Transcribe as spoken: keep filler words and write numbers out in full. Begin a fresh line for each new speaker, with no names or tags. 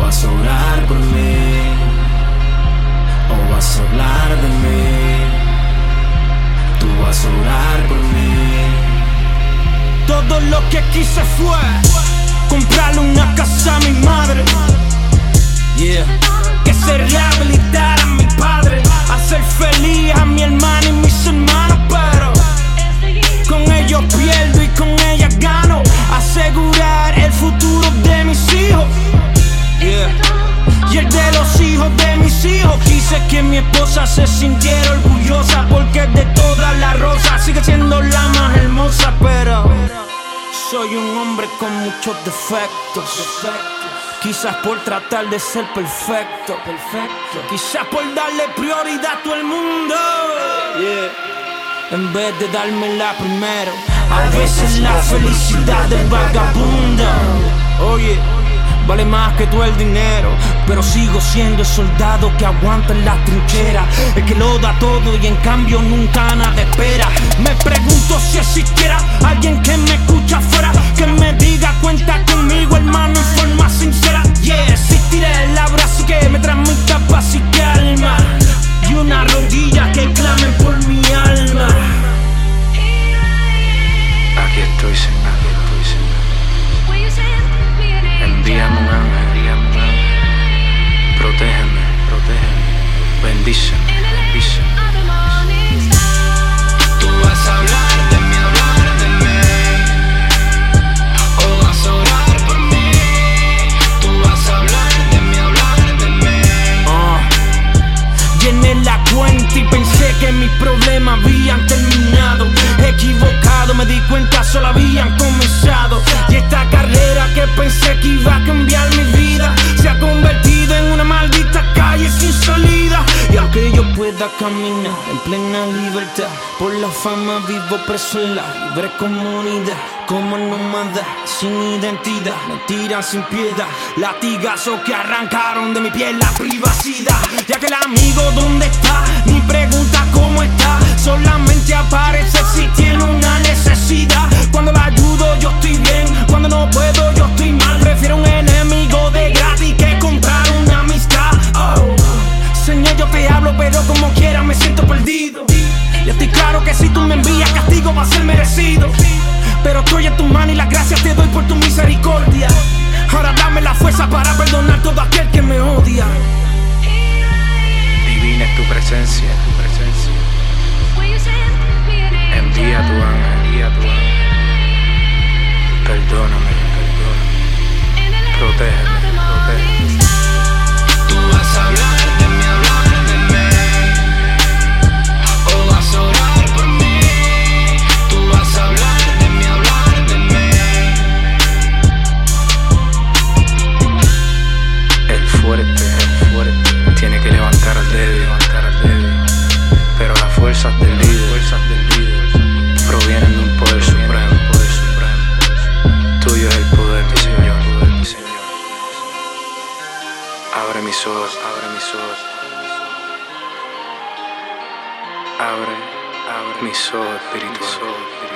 vas a orar por mí o vas a hablar de mí. Tú vas a orar por mí.
Todo lo que quise fue comprarle una casa a mi madre,
Yeah.
que se rehabilitara a mi padre, hacer feliz a mi hermana y mis hermanos, pero con ellos pierdo y con ellas gano. Asegurar el futuro de mis hijos,
Yeah.
y el de los hijos de mis hijos. Quise que mi esposa se sintiera orgullosa, porque de todas las rosas sigue siendo la más hermosa. Pero soy un hombre con muchos defectos, quizás por tratar de ser perfecto, perfecto. Quizás por darle prioridad a todo el mundo,
Yeah.
en vez de dármela primero. A veces la felicidad del vagabundo, oye, vale más que todo el dinero. Pero sigo siendo el soldado que aguanta en la trinchera, el que lo da todo y en cambio nunca nada espera. Me pregunto si existiera alguien que me escucha afuera, que me diga cuenta conmigo, hermano, en forma sincera. Yeah, existirá el abrazo que me transmita paz y calma, y una rodilla que clame por mi alma.
Aquí estoy, Señor, aquí estoy, Señor. Envíame un ángel, envíame un ángel. Protégeme, protégeme. Bendíceme, bendíceme.
Tú vas a hablar de mí, hablar de mí, o vas a orar por mí. Tú vas a hablar de mí, hablar de mí.
Uh, llené la cuenta y pensé que mis problemas habían terminado. Equivocado, me di cuenta solo habían comenzado. Y esta carrera que pensé que iba a cambiar mi vida se ha convertido en una maldita calle sin salida. Y aunque yo pueda caminar en plena libertad, por la fama vivo preso en la libre comunidad. Como nómada, sin identidad, me tiran sin piedad, latigazos que arrancaron de mi piel la privacidad. Ya que el amigo ¿dónde está? Ni pregunta cómo está, solamente aparece si tiene una necesidad. Cuando la ayudo yo estoy bien, cuando no puedo yo estoy mal. Prefiero un enemigo de gratis que comprar una amistad. Oh, Señor, yo te hablo pero como quiera me siento perdido. Y estoy claro que si tú me envías castigo va a ser merecido, pero estoy en tu mano y las gracias te doy por tu misericordia. Ahora dame la fuerza para perdonar todo aquel que me odia.
Divina es tu presencia, tu presencia. Envía tu ángel, envía tu ángel. Perdóname, perdóname. Protégeme, protégeme.
Tú vas a hablar de mí, hablar de mí, o vas a orar por mí. Tú vas a hablar de mí, hablar de mí.
El fuerte, el fuerte, tiene que levantar al débil, levantar al débil. Pero las fuerzas del líder, fuerzas del líder provienen de un poder supremo, poder supremo. Tuyo es el poder, mi Señor, poder, mi Señor. Abre mis ojos, abre mis ojos. Abre, abre mis ojos espirituales.